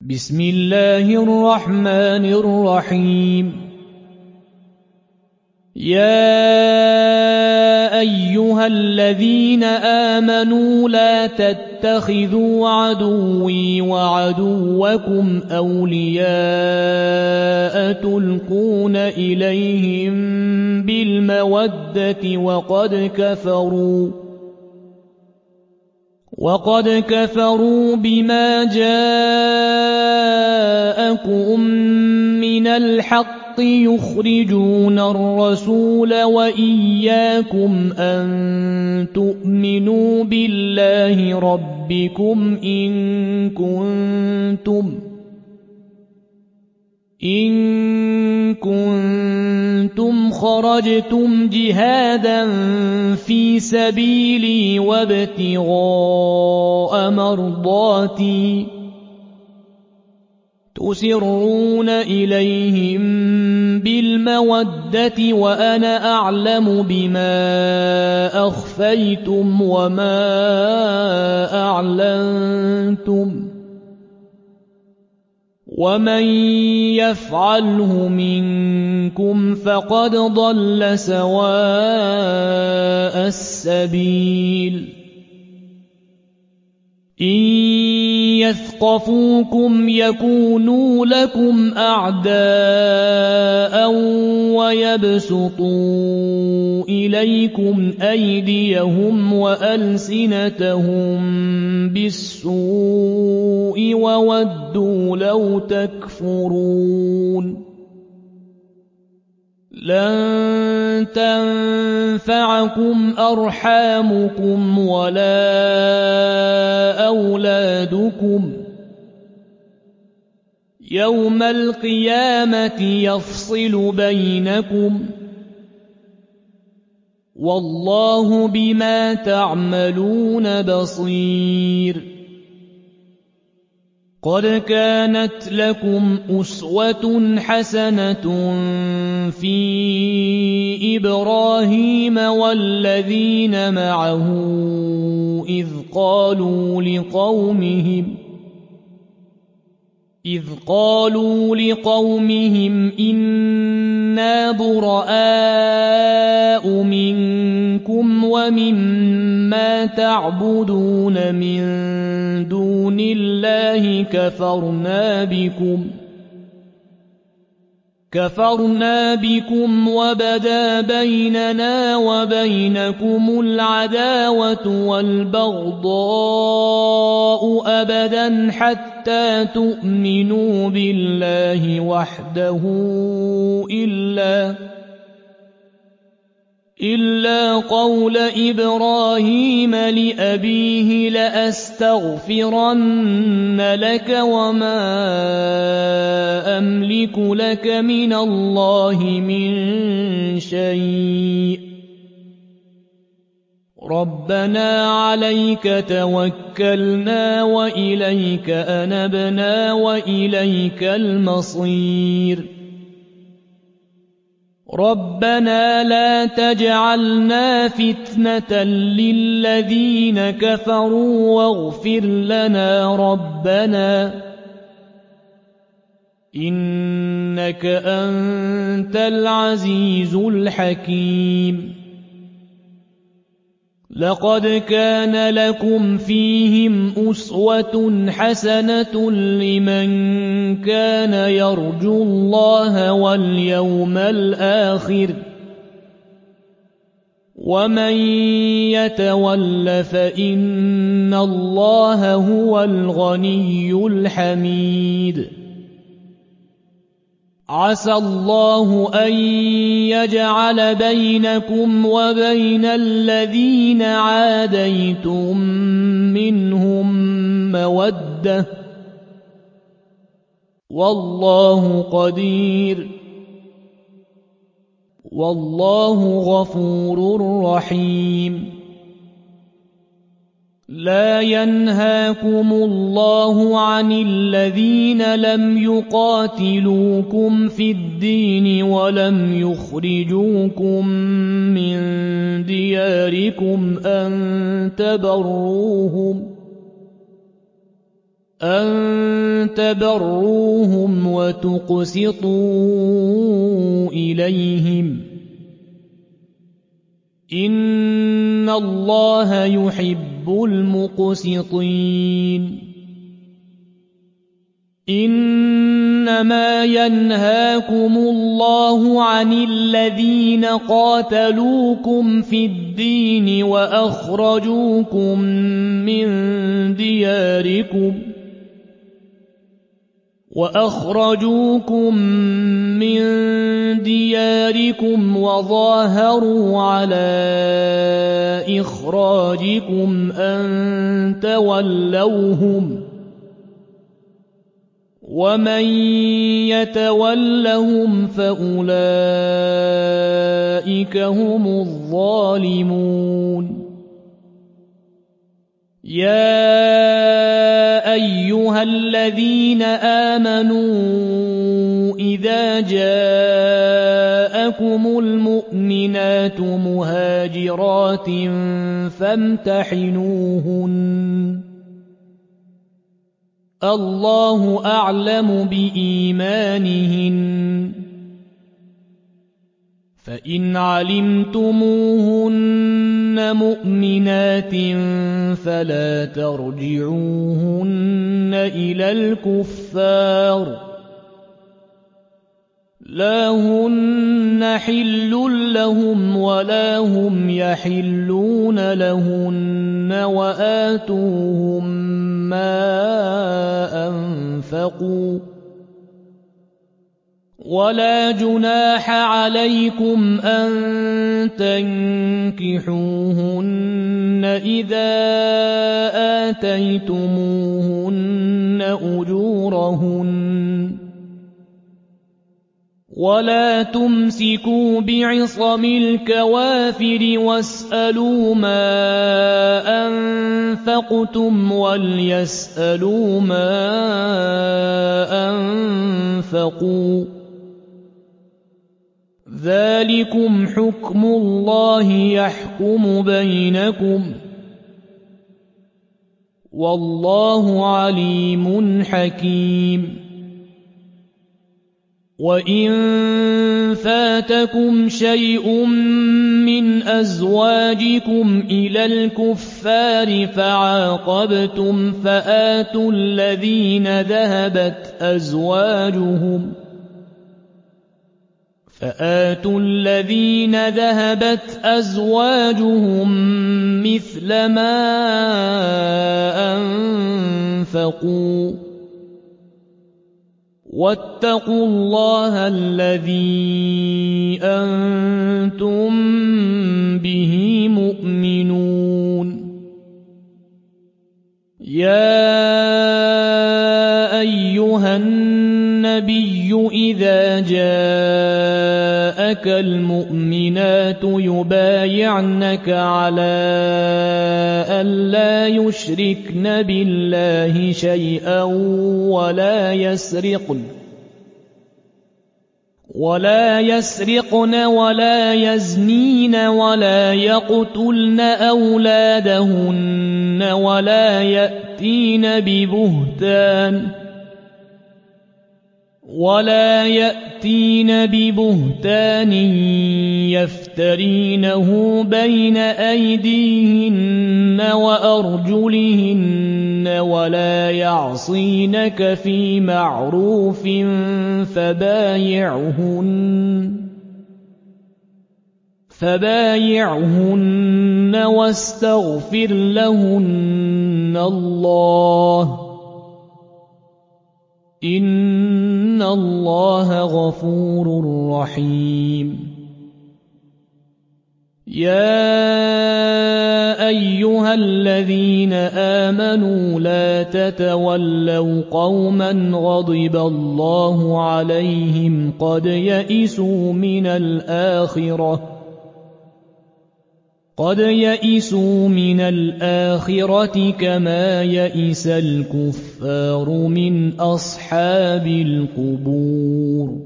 بسم الله الرحمن الرحيم يا أيها الذين آمنوا لا تتخذوا عدوي وعدوكم أولياء تلقون إليهم بالمودة وقد كفروا بما جاءكم من الحق يخرجون الرسول وإياكم أن تؤمنوا بالله ربكم إن كنتم خرجتم جهادا في سبيلي وابتغاء مرضاتي تسرون إليهم بالمودة وأنا أعلم بما أخفيتم وما أعلنتم ومن يفعله منكم فقد ضل سواء السبيل إن يثقفوكم يكونوا لكم أعداء ويبسطوا إليكم أيديهم وألسنتهم بالسوء وودوا لو تكفرون لن تنفعكم أرحامكم ولا أولادكم يوم القيامة يفصل بينكم والله بما تعملون بصير قد كانت لكم أسوة حسنة في إبراهيم والذين معه إذ قالوا لقومهم إنا براء منكم ومما تعبدون من دون الله كفرنا بكم وبدا بيننا وبينكم العداوة والبغضاء أبدا حتى تؤمنوا بالله وحده إلا قول إبراهيم لأبيه لأستغفرن لك وما أملك لك من الله من شيء ربنا عليك توكلنا وإليك أنبنا وإليك المصير ربنا لا تجعلنا فتنة للذين كفروا واغفر لنا ربنا إنك أنت العزيز الحكيم لقد كان لكم فيهم أسوة حسنة لمن كان يرجو الله واليوم الآخر ومن يتول فإن الله هو الغني الحميد عسى الله أن يجعل بينكم وبين الذين عاديتم منهم مودة والله قدير والله غفور رحيم لا ينهاكم الله عن الذين لم يقاتلوكم في الدين ولم يخرجوكم من دياركم أن تبروهم وتقسطوا إليهم إن الله يحب المقسطين إنما ينهاكم الله عن الذين قاتلوكم في الدين وأخرجوكم من دياركم وظاهروا على إخراجكم أن تولوهم ومن يتولهم فأولئك هم الظالمون يا أيها الذين آمنوا إذا جاءكم المؤمنات مهاجرات فامتحنوهن الله أعلم بإيمانهن فإن علمتموهن مؤمنات فلا ترجعوهن إلى الكفار لا هن حل لهم ولا هم يحلون لهن وآتوهم ما أنفقوا ولا جناح عليكم أن تنكحوهن إذا آتيتموهن أجورهن ولا تمسكوا بعصم الكوافر واسألوا ما أنفقتم وليسألوا ما أنفقوا ذلكم حكم الله يحكم بينكم والله عليم حكيم وإن فاتكم شيء من أزواجكم إلى الكفار فعاقبتم فآتوا الذين ذهبت أزواجهم مثل ما أنفقوا واتقوا الله الذي أنتم به مؤمنون يا أيها النبي إذا جاءك المؤمنات يبايعنك على ألا يشركن بالله شيئا ولا يسرقن ولا يزنين ولا يقتلن أولادهن ولا يأتين ببهتان يفترينه بين أيديهن وأرجلهن ولا يعصينك في معروف فبايعهن واستغفر لهن الله إن الله غفور رحيم يا أيها الذين آمنوا لا تتولوا قوما غضب الله عليهم قد يئسوا من الآخرة كما يئس الكفار من أصحاب القبور